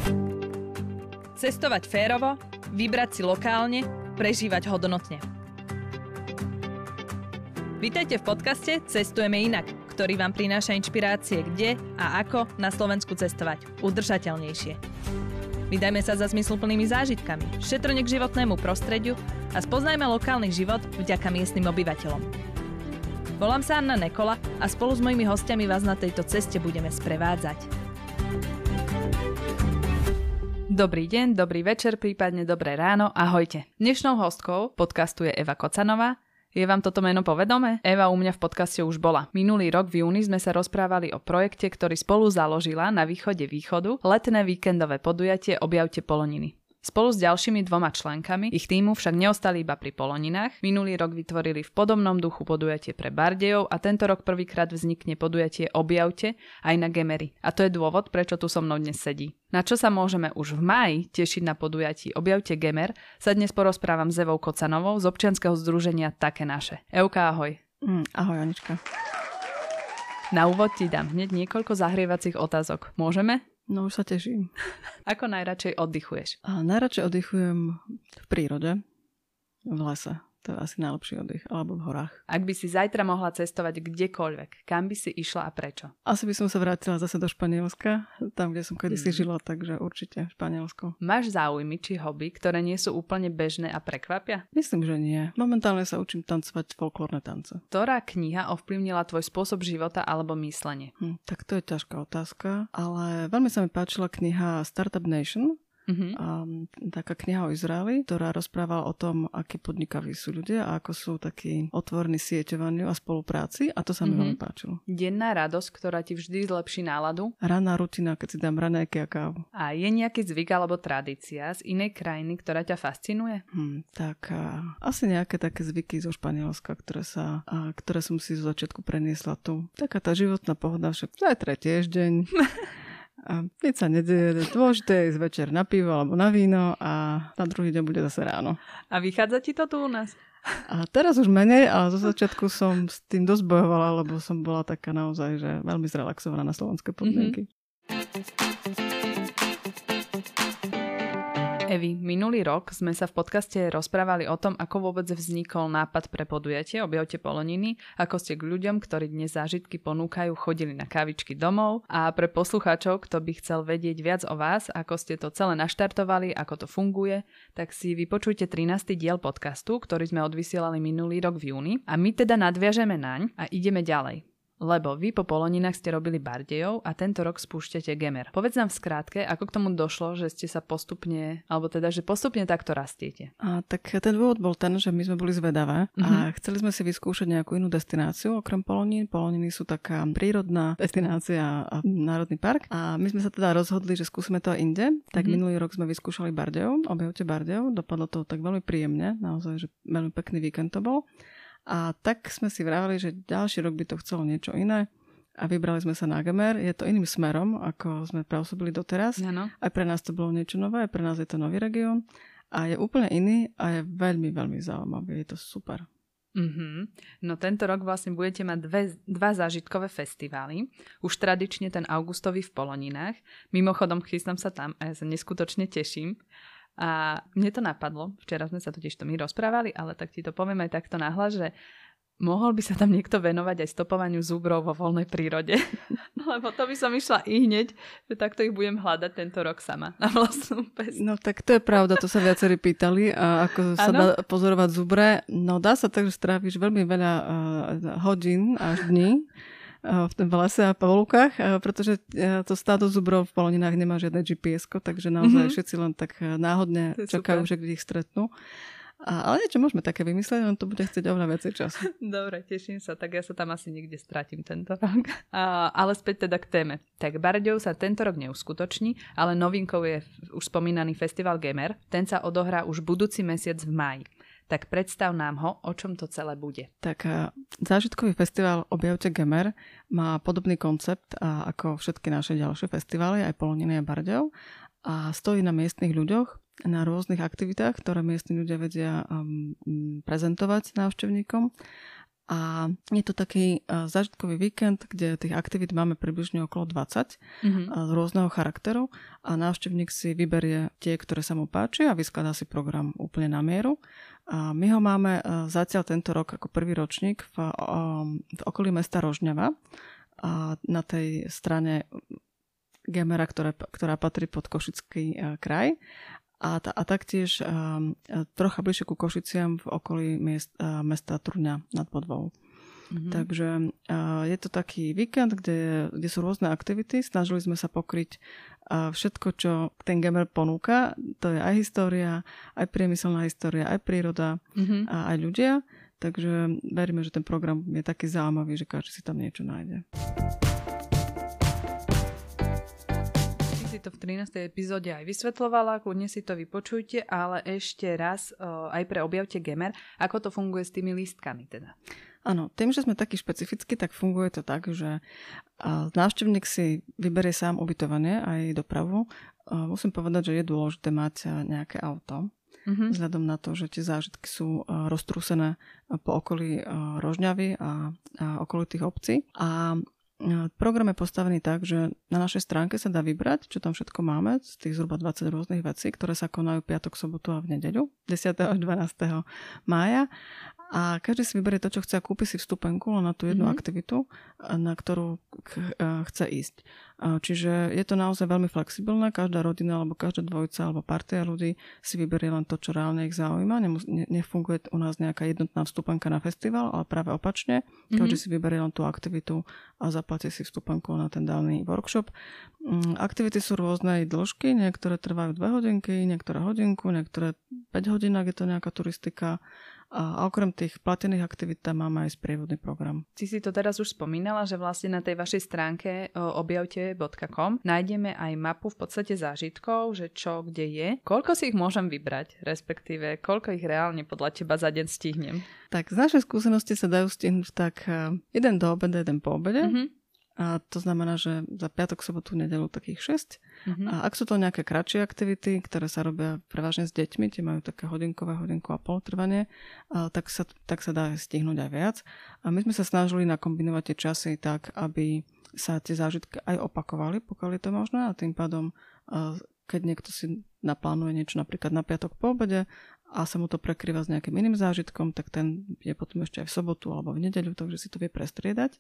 Cestovať férovo, vybrať si lokálne, prežívať hodnotne. Vítajte v podcaste Cestujeme inak, ktorý vám prináša inšpirácie, kde a ako na Slovensku cestovať udržateľnejšie. Vydajme sa za zmysluplnými zážitkami, šetrne k životnému prostrediu a spoznajme lokálny život vďaka miestnym obyvateľom. Volám sa Anna Nekola a spolu s mojimi hostiami vás na tejto ceste budeme sprevádzať. Dobrý deň, dobrý večer, prípadne dobré ráno, ahojte. Dnešnou hostkou podcastu je Eva Kocanová. Je vám toto meno povedomé? Eva u mňa v podcaste už bola. Minulý rok v júni sme sa rozprávali o projekte, ktorý spolu založila na východe východu, letné víkendové podujatie Objavte Poloniny. Spolu s ďalšími 2 členkami ich tímu však neostali iba pri Poloninách. Minulý rok vytvorili v podobnom duchu podujatie pre Bardejov a tento rok prvýkrát vznikne podujatie Objavte aj na Gemeri. A to je dôvod, prečo tu so mnou dnes sedí. Na čo sa môžeme už v máji tešiť na podujatí Objavte Gemer, sa dnes porozprávam s Evou Kocanovou z občianskeho združenia Také naše. Evka, ahoj. Ahoj, Anička. Na úvod ti dám hneď niekoľko zahrievacích otázok. Môžeme? No už sa teším. Ako najradšej oddychuješ? Najradšej oddychujem v prírode, v lese. To je asi najlepší oddych, alebo v horách. Ak by si zajtra mohla cestovať kdekoľvek, kam by si išla a prečo? Asi by som sa vrátila zase do Španielska, tam, kde som kedysi žila, takže určite Španielsko. Máš záujmy či hobby, ktoré nie sú úplne bežné a prekvapia? Myslím, že nie. Momentálne sa učím tancovať folklórne tance. Ktorá kniha ovplyvnila tvoj spôsob života alebo myslenie? Tak to je ťažká otázka, ale veľmi sa mi páčila kniha Startup Nation. Taká kniha o Izraeli, ktorá rozprávala o tom, akí podnikaví sú ľudia a ako sú takí otvorení sieťovaniu a spolupráci a to sa mi veľmi páčilo. Denná radosť, ktorá ti vždy zlepší náladu? Ranná rutina, keď si dám raňajky a kávu. A je nejaký zvyk alebo tradícia z inej krajiny, ktorá ťa fascinuje? Asi nejaké také zvyky zo Španielska, ktoré som si zo začiatku preniesla tu. Taká tá životná pohoda, však zajtra je tiež deň. A nič sa nedieje, dôležité je večer na pivo alebo na víno a na druhý deň bude zase ráno. A vychádza ti to tu u nás? A teraz už menej, ale zo začiatku som s tým dosť bojovala, lebo som bola taká naozaj, že veľmi zrelaxovaná na slovenské podmienky. Evi, minulý rok sme sa v podcaste rozprávali o tom, ako vôbec vznikol nápad pre podujatie Objavte Poloniny, ako ste k ľuďom, ktorí dnes zážitky ponúkajú, chodili na kávičky domov a pre poslucháčov, kto by chcel vedieť viac o vás, ako ste to celé naštartovali, ako to funguje, tak si vypočujte 13. diel podcastu, ktorý sme odvysielali minulý rok v júni a my teda nadviažeme naň a ideme ďalej. Lebo vy po Poloninách ste robili Bardejov a tento rok spúšťate Gemer. Povedz nám v skrátke, ako k tomu došlo, že ste sa postupne takto rastiete. Tak ten dôvod bol ten, že my sme boli zvedavé a chceli sme si vyskúšať nejakú inú destináciu okrem Polonín. Poloniny sú taká prírodná destinácia a národný park a my sme sa teda rozhodli, že skúsime to aj inde. Tak minulý rok sme vyskúšali Bardejov, Objavte Bardejov. Dopadlo to tak veľmi príjemne, naozaj, že veľmi pekný víkend to bol. A tak sme si vraveli, že ďalší rok by to chcelo niečo iné a vybrali sme sa na Gemer. Je to iným smerom, ako sme pôsobili doteraz. Ano. Aj pre nás to bolo niečo nové, aj pre nás je to nový región a je úplne iný a je veľmi, veľmi zaujímavý. Je to super. No tento rok vlastne budete mať dva zážitkové festivály. Už tradične ten augustový v Poloninách. Mimochodom chystám sa tam a ja sa neskutočne teším. A mne to napadlo, včera sme sa totiž to my rozprávali, ale tak ti to poviem aj takto nahlas, že mohol by sa tam niekto venovať aj stopovaniu zúbrov vo voľnej prírode. Lebo to by som išla i hneď, že takto ich budem hľadať tento rok sama na vlastnú pest. No tak to je pravda, to sa viacerí pýtali, a ako sa dá pozorovať zúbre. No dá sa tak, že stráviš veľmi veľa hodín až dní v lese a po lukách, pretože to stádo zubrov v Poloninách nemá žiadne GPS-ko, takže naozaj všetci len tak náhodne čakajú, že kde ich stretnú. Ale niečo môžeme také vymyslieť, len to bude chcieť oveľa viacej času. Dobre, teším sa, tak ja sa tam asi niekde stratím tento rok. Ale späť teda k téme. Tak Bardejov sa tento rok neuskutoční, ale novinkou je už spomínaný festival Gemer. Ten sa odohrá už budúci mesiac v máji. Tak predstav nám ho, o čom to celé bude. Tak zážitkový festival Objavte Gemer má podobný koncept ako všetky naše ďalšie festivály, aj Poloniny a Bardejov. A stojí na miestnych ľuďoch, na rôznych aktivitách, ktoré miestni ľudia vedia prezentovať návštevníkom. A je to taký zážitkový víkend, kde tých aktivít máme približne okolo 20 z rôzneho charakteru a návštevník si vyberie tie, ktoré sa mu páči a vyskladá si program úplne na mieru. A my ho máme zatiaľ tento rok ako prvý ročník v okolí mesta Rožňava a na tej strane Gemera, ktorá patrí pod Košický kraj. A taktiež trocha bližšie ku Košiciam v okolí mesta Turňa nad Bodvou. Takže je to taký víkend, kde sú rôzne aktivity. Snažili sme sa pokryť všetko, čo ten Gemer ponúka. To je aj história, aj priemyselná história, aj príroda, a aj ľudia. Takže veríme, že ten program je taký zaujímavý, že každý si tam niečo nájde. Si to v 13. epizóde aj vysvetľovala, kľudne si to vypočujte, ale ešte raz aj pre Objavte Gemer, ako to funguje s tými lístkami teda? Áno, tým, že sme takí špecificky, tak funguje to tak, že návštevník si vyberie sám ubytovanie aj dopravu. Musím povedať, že je dôležité mať nejaké auto, vzhľadom na to, že tie zážitky sú roztrúsené po okolí Rožňavy a okolitých obcí. A program je postavený tak, že na našej stránke sa dá vybrať, čo tam všetko máme, z tých zhruba 20 rôznych vecí, ktoré sa konajú piatok, sobotu a v nedeľu, 10. až 12. mája. A každý si vyberie to, čo chce a kúpi si vstupenku na tú jednu aktivitu, na ktorú chce ísť. Čiže je to naozaj veľmi flexibilné. Každá rodina, alebo každá dvojica, alebo partia ľudí si vyberie len to, čo reálne ich zaujíma. Nefunguje u nás nejaká jednotná vstupenka na festival, ale práve opačne. Každý si vyberie len tú aktivitu a zaplatí si vstupenku na ten daný workshop. Aktivity sú rôznej dĺžky. Niektoré trvajú 2 hodinky, niektoré hodinku, niektoré 5 hodín, ak je to nejaká turistika. A okrem tých platených aktivít tam máme aj sprievodný program. Ty si to teraz už spomínala, že vlastne na tej vašej stránke objavte.com nájdeme aj mapu v podstate zážitkov, že čo kde je. Koľko si ich môžem vybrať, respektíve koľko ich reálne podľa teba za deň stihnem? Tak z našej skúsenosti sa dajú stihnúť tak jeden do obeda, jeden po obede. A to znamená, že za piatok, sobotu, nedeľu takých 6. A ak sú to nejaké kratšie aktivity, ktoré sa robia prevažne s deťmi, tie majú také hodinku a pol trvanie, tak sa dá stihnúť aj viac. A my sme sa snažili nakombinovať tie časy tak, aby sa tie zážitky aj opakovali, pokiaľ je to možné. A tým pádom, keď niekto si naplánuje niečo napríklad na piatok po obede a sa mu to prekrýva s nejakým iným zážitkom, tak ten je potom ešte aj v sobotu alebo v nedeľu, takže si to vie prestriedať.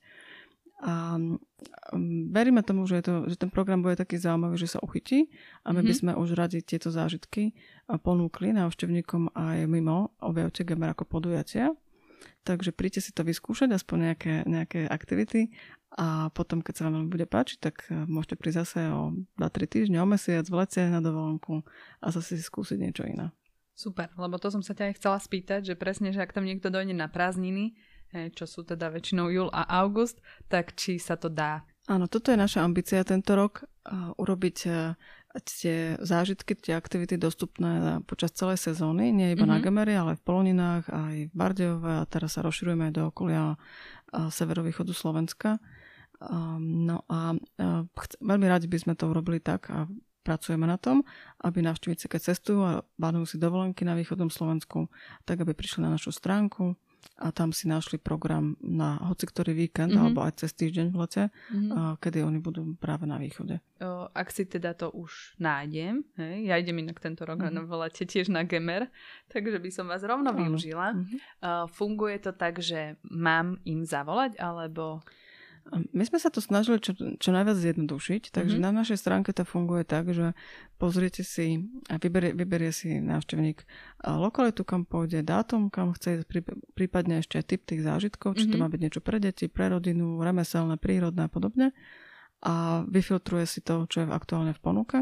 A veríme tomu, že ten program bude taký zaujímavý, že sa uchytí a my by sme už radi tieto zážitky ponúkli návštevníkom aj mimo Objavte Gemer ako podujatia. Takže príďte si to vyskúšať, aspoň nejaké aktivity a potom, keď sa vám bude páčiť, tak môžete prísť zase o 2-3 týždne, o mesiac v lete na dovolenku a zase si skúsiť niečo iné. Super, lebo to som sa ťa aj chcela spýtať, že presne, že ak tam niekto dojde na prázdniny, čo sú teda väčšinou júl a august, tak či sa to dá? Áno, toto je naša ambícia tento rok, urobiť tie zážitky, tie aktivity dostupné počas celej sezóny, nie iba na Gemeri, ale aj v Poloninách, aj v Bardejove a teraz sa rozširujeme aj do okolia severovýchodu Slovenska. No a veľmi radi by sme to urobili tak a pracujeme na tom, aby návštevníci, keď cestujú a plánujú si dovolenky na východnom Slovensku, tak aby prišli na našu stránku a tam si našli program na hociktorý víkend alebo aj cez týždeň v lete, kedy oni budú práve na východe. Ak si teda to už nájdem, ja idem inak tento rok v lete tiež na Gemer, takže by som vás rovno využila. Funguje to tak, že mám im zavolať, alebo... My sme sa to snažili čo najviac zjednodušiť, takže na našej stránke to funguje tak, že pozriete si a vyberie si návštevník lokalitu, kam pôjde, dátum, kam chce, prípadne ešte aj typ tých zážitkov, či to má byť niečo pre deti, pre rodinu, remeselné, prírodné a podobne. A vyfiltruje si to, čo je aktuálne v ponuke.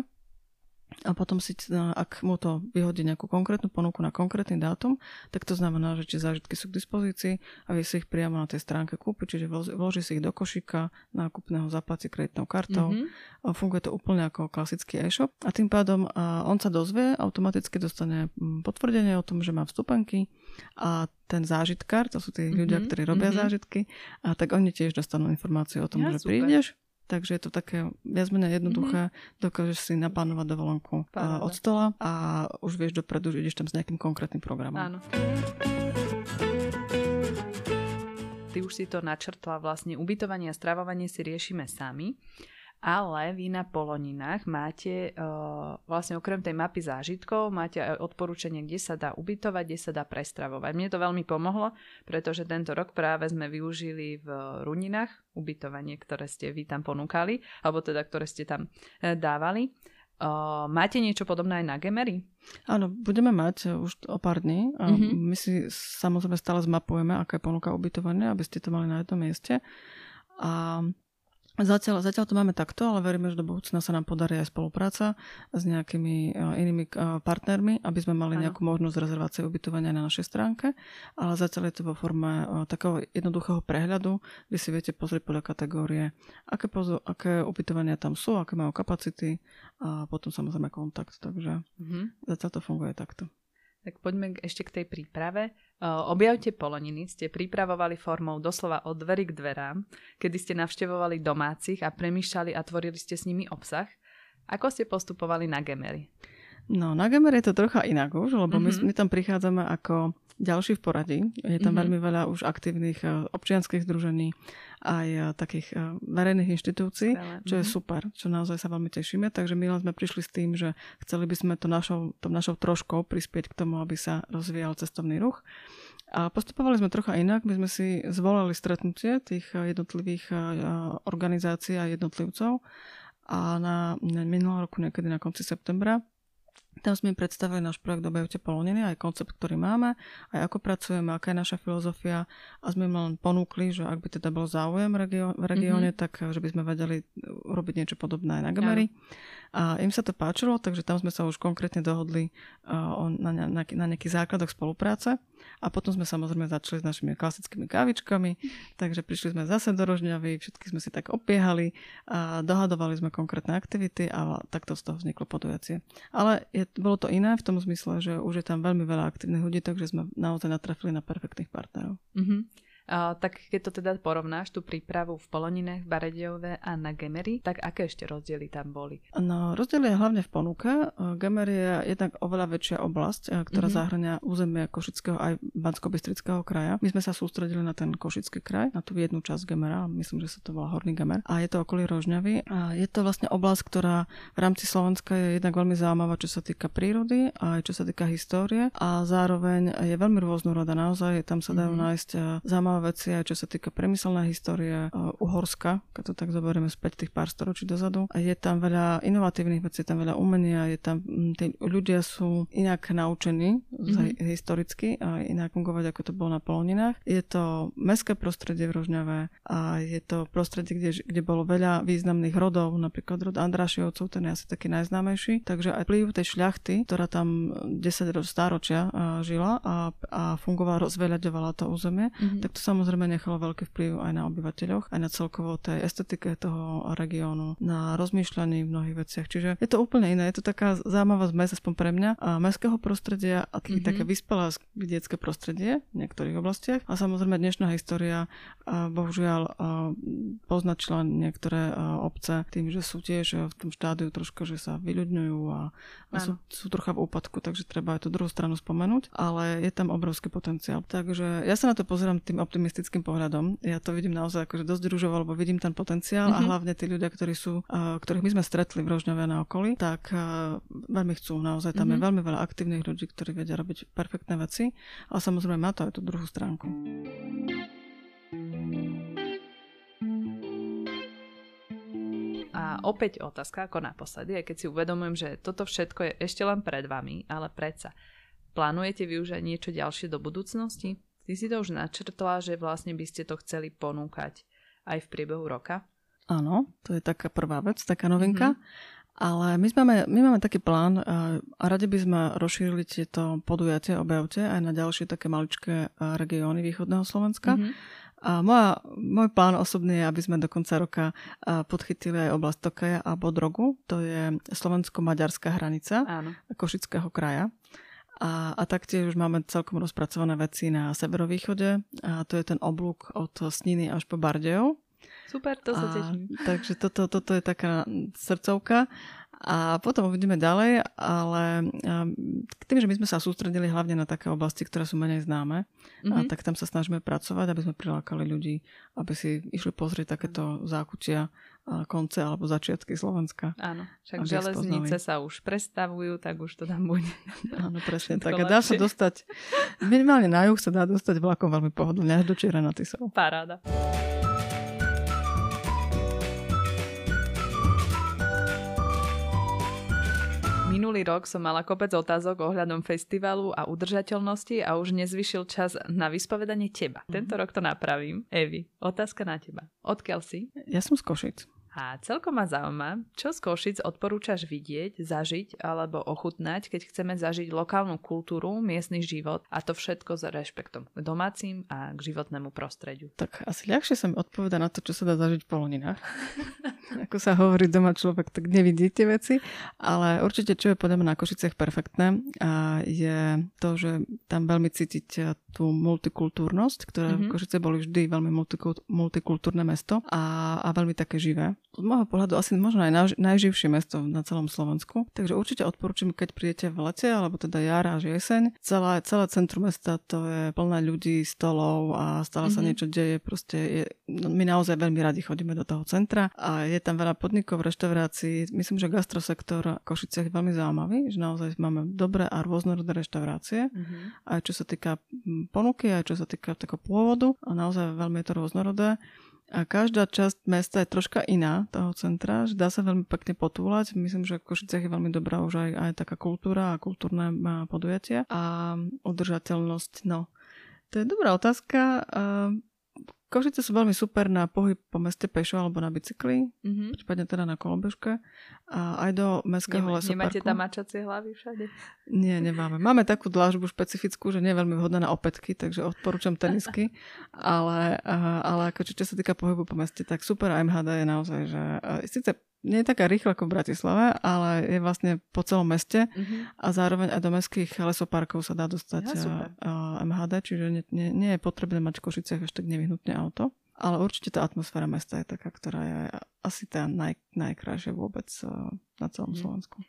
A potom si, ak mu to vyhodí nejakú konkrétnu ponuku na konkrétny dátum, tak to znamená, že tie zážitky sú k dispozícii a vie si ich priamo na tej stránke kúpiť, čiže vloží si ich do košíka nákupného, zaplatí kreditnou kartou. Funguje to úplne ako klasický e-shop a tým pádom on sa dozvie, automaticky dostane potvrdenie o tom, že má vstupenky a ten zážitkár, to sú tí ľudia, ktorí robia zážitky, a tak oni tiež dostanú informáciu o tom, že super. Prídeš. Takže je to také viac menej jednoduché, dokážeš si naplánovať dovolenku od stola a už vieš dopredu, že ideš tam s nejakým konkrétnym programom. Áno. ty už si to načrtla, vlastne ubytovanie a stravovanie si riešime sami, ale vy na Poloninách máte vlastne okrem tej mapy zážitkov, máte aj odporúčanie, kde sa dá ubytovať, kde sa dá prestravovať. Mne to veľmi pomohlo, pretože tento rok práve sme využili v Runinách ubytovanie, ktoré ste vy tam ponúkali, alebo teda ktoré ste tam dávali. Máte niečo podobné aj na Gemery? Áno, budeme mať už o pár dní. My si samozrejme stále zmapujeme, aká je ponuka ubytovania, aby ste to mali na jednom mieste. A Zatiaľ to máme takto, ale veríme, že do budúcna sa nám podarí aj spolupráca s nejakými inými partnermi, aby sme mali nejakú možnosť rezervácie ubytovania na našej stránke, ale zatiaľ je to vo forme takého jednoduchého prehľadu, kde si viete pozrieť podľa kategórie, aké ubytovania tam sú, aké majú kapacity a potom samozrejme kontakt, takže zatiaľ to funguje takto. Tak poďme ešte k tej príprave. Objavte Poloniny ste pripravovali formou doslova od dverí k dverám, kedy ste navštevovali domácich a premýšľali a tvorili ste s nimi obsah. Ako ste postupovali na Gemery? No, na Gemery je to trocha inak už, lebo my tam prichádzame ako ďalší v poradí. Je tam veľmi veľa už aktívnych občianskych združení, aj takých verejných inštitúcií, čo je super, čo naozaj sa veľmi tešíme. Takže my sme prišli s tým, že chceli by sme to našou troškou prispieť k tomu, aby sa rozvíjal cestovný ruch. A postupovali sme trocha inak. My sme si zvolali stretnutie tých jednotlivých organizácií a jednotlivcov a na minulého roku niekedy na konci septembra tam sme im predstavili náš projekt Objavte Poloniny, aj koncept, ktorý máme, aj ako pracujeme, aká je naša filozofia a sme im len ponúkli, že ak by teda bol záujem v regióne, tak že by sme vedeli urobiť niečo podobné aj na Gemery. A im sa to páčilo, takže tam sme sa už konkrétne dohodli na nejakých základoch spolupráce a potom sme samozrejme začali s našimi klasickými kávičkami, takže prišli sme zase do Rožňavy, všetky sme si tak obiehali a dohadovali sme konkrétne aktivity a takto z toho vzniklo podujatie. Ale bolo to iné v tom zmysle, že už je tam veľmi veľa aktívnych ľudí, takže sme naozaj natrafili na perfektných partnerov. Tak keď to teda porovnáš, tú prípravu v Poloninách, v Baredejove a na Gemery, tak aké ešte rozdiely tam boli? No, rozdiely je hlavne v ponuke. Gemery je jednak oveľa väčšia oblasť, ktorá zahŕňa územie Košického aj Banskobystrického kraja. My sme sa sústredili na ten Košický kraj, na tú jednu časť Gemera, myslím, že sa to volá Horný Gemer. A je to okolí Rožňavy. A je to vlastne oblasť, ktorá v rámci Slovenska je jednak veľmi zaujímavá, čo sa týka prírody a aj čo sa týka histórie. A zároveň je veľmi rôznorodá. Naozaj tam sa dajú nájsť zaujímavé veci, aj čo sa týka priemyselnej histórie Uhorska, keď to tak zoberieme späť tých pár storočí dozadu. Je tam veľa inovatívnych vecí, je tam veľa umenia, tí ľudia sú inak naučení historicky a inak fungovať, ako to bolo na Poloninách. Je to mestské prostredie v Rožňave a je to prostredie, kde bolo veľa významných rodov, napríklad rod Andrášiovcov, ten je asi taký najznámejší. Takže aj vplyv tej šľachty, ktorá tam 10 stáročia žila a fungovala, rozveľaďovala to územie, tak to samozrejme nechalo veľký vplyv aj na obyvateľoch, aj na celkovo tej estetike toho regiónu, na rozmýšľaní v mnohých veciach. Čiže je to úplne iné. Je to taká zaujímavá zmes, aspoň pre mňa, a mestského prostredia a také vyspelé vidiecké prostredie v niektorých oblastiach. A samozrejme dnešná história bohužiaľ poznačila niektoré obce tým, že sú tiež v tom štádiu troška, že sa vyľudňujú a sú trocha v úpadku, takže treba aj tú druhú stranu spomenúť, ale je tam obrovský potenciál. Takže ja sa na to pozerám tým optimistickým pohľadom. Ja to vidím naozaj akože dosť ružovo, lebo vidím ten potenciál a hlavne tí ľudia, ktorých my sme stretli v Rožňave na okolí, tak veľmi chcú. Naozaj tam je veľmi veľa aktívnych ľudí, ktorí vedia robiť perfektné veci, ale samozrejme má to aj tú druhú stránku. A opäť otázka ako naposledy, aj keď si uvedomujem, že toto všetko je ešte len pred vami, ale predsa. Plánujete využiť niečo ďalšie do budúcnosti? Ty si to už načrtla, že vlastne by ste to chceli ponúkať aj v priebehu roka? Áno, to je taká prvá vec, taká novinka. Ale my máme taký plán a radi by sme rozšírili tieto podujatia Objavte aj na ďalšie také maličké regióny východného Slovenska. A môj plán osobný je, aby sme do konca roka podchytili aj oblasť Tokaja a Bodrogu. To je slovensko-maďarská hranica Košického kraja. A taktiež už máme celkom rozpracované veci na severovýchode. A to je ten oblúk od Sniny až po Bardejov. Super, to sa teším. Takže toto je taká srdcovka. A potom uvidíme ďalej, ale tým, že my sme sa sústredili hlavne na také oblasti, ktoré sú menej známe, tak tam sa snažíme pracovať, aby sme prilákali ľudí, aby si išli pozrieť takéto zákutia, konce alebo začiatky Slovenska. Áno, však železnice sa už prestavujú, tak už to tam bude. Áno, presne tak. A dá sa dostať, minimálne na juh sa dá dostať vlakom veľmi pohodlne až do Čiera nad Tisou. Paráda. Minulý rok som mala kopec otázok ohľadom festivalu a udržateľnosti a už nezvyšil čas na vyspovedanie teba. Tento rok to napravím. Evi, otázka na teba. Odkiaľ si? Ja som z Košíc. A celkom ma zaujíma, čo z Košic odporúčaš vidieť, zažiť alebo ochutnať, keď chceme zažiť lokálnu kultúru, miestny život a to všetko s rešpektom k domácim a k životnému prostrediu. Tak asi ľahšie sa mi odpoveda na to, čo sa dá zažiť v Poloninách. Ako sa hovorí doma človek, tak nevidí tie veci, ale určite, čo je podľa mňa na Košiciach perfektné, je to, že tam veľmi cítiť tú multikultúrnosť, ktoré Košice boli vždy veľmi multikultúrne mesto a veľmi také živé. Z môjho pohľadu asi možno aj najživšie mesto na celom Slovensku. Takže určite odporúčam, keď prídete v lete, alebo teda jar až jeseň. Celé centrum mesta to je plné ľudí, stolov a stále sa niečo deje. Proste my naozaj veľmi radi chodíme do toho centra a je tam veľa podnikov, reštaurácií. Myslím, že gastrosektor Košice je veľmi zaujímavý, že naozaj máme dobré a rôznorodé reštaurácie. Aj čo sa týka ponuky, aj čo sa týka takého pôvodu. A naozaj veľmi je to rôznorodé. A každá časť mesta je troška iná toho centra, že dá sa veľmi pekne potúľať. Myslím, že v Košiciach je veľmi dobrá už aj taká kultúra a kultúrne podujatia. A udržateľnosť, no. To je dobrá otázka. Košice sú veľmi super na pohyb po meste pešo alebo na bicykli, prípadne teda na kolobežke a aj do mestského lesoparku. Nemáte tam mačacie hlavy všade? Nie, nemáme. Máme takú dlážbu špecifickú, že nie je veľmi vhodná na opätky, takže odporúčam tenisky, ale ako čo sa týka pohybu po meste, tak super MHD je naozaj, že síce nie je taká rýchla ako v Bratislave, ale je vlastne po celom meste a zároveň aj do mestských lesoparkov sa dá dostať MHD, čiže nie je potrebné mať v Košiciach až tak nevyhnutne auto. Ale určite tá atmosféra mesta je taká, ktorá je asi tá najkrajšia vôbec na celom Slovensku.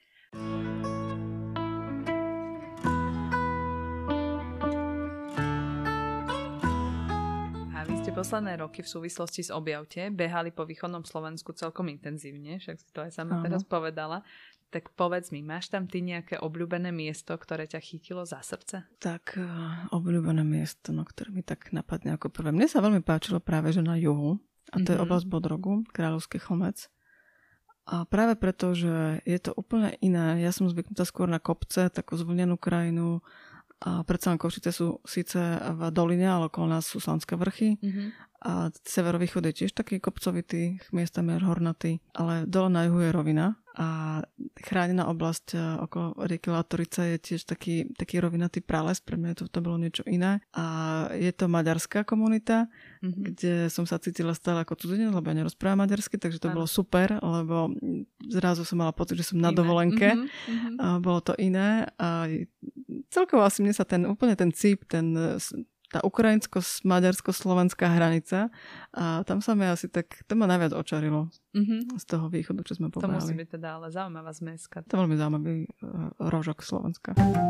Posledné roky v súvislosti s Objavte behali po východnom Slovensku celkom intenzívne, však si to aj sama teraz povedala. Tak povedz mi, máš tam ty nejaké obľúbené miesto, ktoré ťa chytilo za srdce? Tak obľúbené miesto, ktoré mi tak napadne ako prvé. Mne sa veľmi páčilo práve, že na juhu, a to je oblasť Bodrogu, Kráľovský Chlmec. A práve preto, že je to úplne iné. Ja som zvyknutá skôr na kopce, takú zvlnenú krajinu. A predsa len Košice sú síce v doline, ale okolo nás sú Slanské vrchy. A severovýchod je tiež taký kopcovitý, miestami až hornatý, ale dole na juhu je rovina. A chránená oblasť okolo rieky Latorica je tiež taký rovinatý prales, pre mňa to bolo niečo iné. A je to maďarská komunita, kde som sa cítila stále ako cudzinec, lebo ja nerozprávam maďarsky, takže to bolo super, lebo zrazu som mala pocit, že som na dovolenke. Bolo to iné a celkovo asi mne sa úplne ten cíp, tá ukrajinsko-maďarsko-slovenská hranica a tam sa mi asi tak, to ma najviac očarilo z toho východu, čo sme pobrali. To musí byť teda ale zaujímavá zmeska. To je veľmi zaujímavý rožok Slovenska.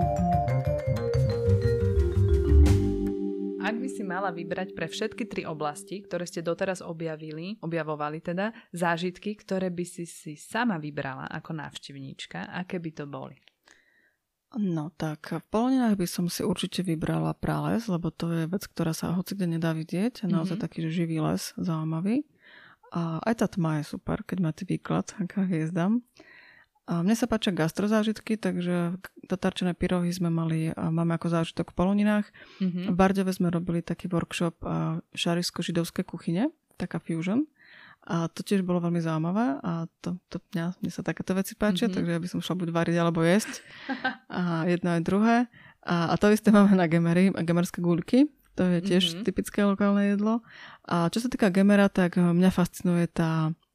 Ak by si mala vybrať pre všetky 3 oblasti, ktoré ste doteraz objavovali teda, zážitky, ktoré by si sama vybrala ako návštevníčka, aké by to boli? No tak v Poloninách by som si určite vybrala prales, lebo to je vec, ktorá sa hocikde nedá vidieť. Naozaj taký, že živý les, zaujímavý. A aj tá tma je super, keď máte výklad, aká hviezdam. A mne sa páčia gastrozážitky, takže tatarčené pyrohy máme ako zážitok v Poloninách. V Bardejove sme robili taký workshop šarišsko-židovské kuchyne, taká fusion. A to tiež bolo veľmi zaujímavé a mne sa takéto veci páčia, takže ja by som šla buď variť alebo jesť. A jedno aj druhé. A to isté máme na Gemeri, gemerské guľky. To je tiež typické lokálne jedlo. A čo sa týka Gemera, tak mňa fascinuje tá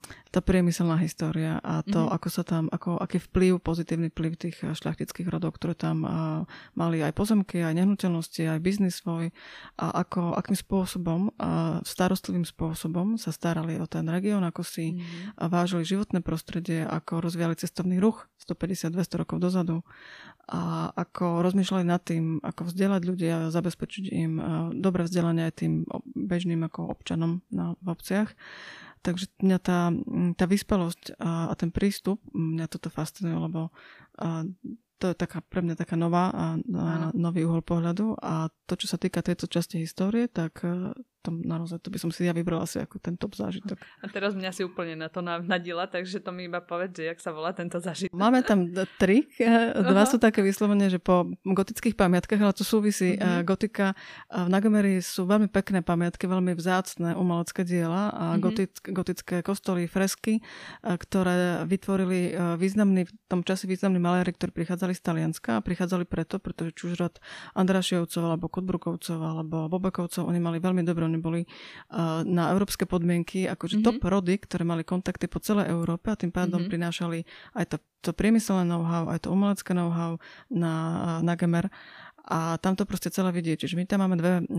Tá priemyselná história a to, ako sa tam, aký vplyv, pozitívny vplyv tých šľachtických rodov, ktoré tam mali aj pozemky, aj nehnuteľnosti, aj biznis svoj a akým spôsobom, starostlivým spôsobom sa starali o ten región, ako si vážili životné prostredie, ako rozvíjali cestovný ruch 150-200 rokov dozadu a ako rozmýšľali nad tým, ako vzdelať ľudí a zabezpečiť im dobré vzdelanie aj tým bežným ako občanom v obciach. Takže mňa tá vyspelosť a ten prístup, mňa toto fascinuje, lebo to je pre mňa taká nový uhol pohľadu a to, čo sa týka tejto časti histórie, tak naozaj to by som si ja vybrala asi ako ten top zážitok. A teraz mňa si úplne na to navnadila, takže to mi iba povedz, že jak sa volá tento zážitok. Máme tam 3, dva sú také vyslovene, že po gotických pamiatkách, ale to súvisí. Gotika v Nagameri sú veľmi pekné pamiatky, veľmi vzácne umelecké diela a gotické kostoly, fresky, ktoré vytvorili v tom čase významní maléri, ktorí prichádzali z Talianska a prichádzali pretože či už rod Andrašiovcov alebo Kotbrukovcov alebo Bobekovcov, oni mali veľmi dobré. Oni boli na európske podmienky, akože top rody, ktoré mali kontakty po celej Európe a tým pádom prinášali aj to priemyselné know-how, aj to umelecké know-how na Gamer. A tam to proste celé vidie. Čiže my tam máme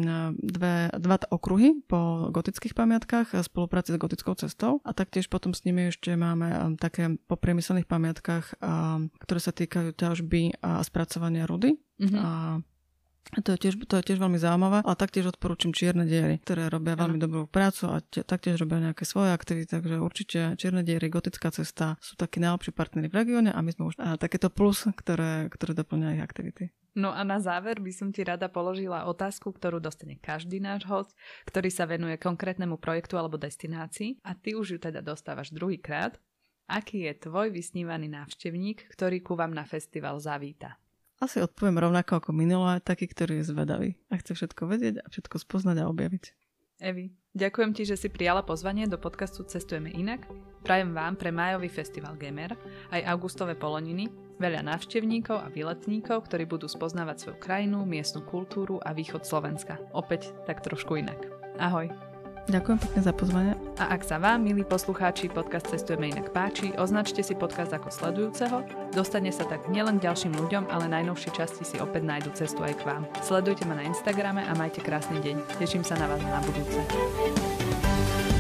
dva okruhy po gotických pamiatkách a spolupráci s gotickou cestou a taktiež potom s nimi ešte máme také po priemyselných pamiatkách, ktoré sa týkajú ťažby a spracovania rudy. A to je tiež veľmi zaujímavé, ale taktiež odporúčam Čierne diery, ktoré robia veľmi dobrú prácu a taktiež robia nejaké svoje aktivity, takže určite Čierne diery, gotická cesta sú takí najlepší partneri v regióne a my sme už takéto plus, ktoré doplňajú ich aktivity. No a na záver by som ti rada položila otázku, ktorú dostane každý náš host, ktorý sa venuje konkrétnemu projektu alebo destinácii a ty už ju teda dostávaš druhýkrát. Aký je tvoj vysnívaný návštevník, ktorý ku vám na festival zavíta? Asi odpoviem rovnako ako minulé, taký, ktorý je zvedavý a chce všetko vedieť a všetko spoznať a objaviť. Evi, ďakujem ti, že si prijala pozvanie do podcastu Cestujeme inak. Prajem vám pre májový festival Gamer aj augustové Poloniny veľa návštevníkov a výletníkov, ktorí budú spoznávať svoju krajinu, miestnu kultúru a východ Slovenska. Opäť tak trošku inak. Ahoj. Ďakujem pekne za pozvanie. A ak sa vám, milí poslucháči, podcast Cestujeme inak páči, označte si podcast ako sledujúceho. Dostane sa tak nielen k ďalším ľuďom, ale najnovšie časti si opäť nájdu cestu aj k vám. Sledujte ma na Instagrame a majte krásny deň. Teším sa na vás na budúce.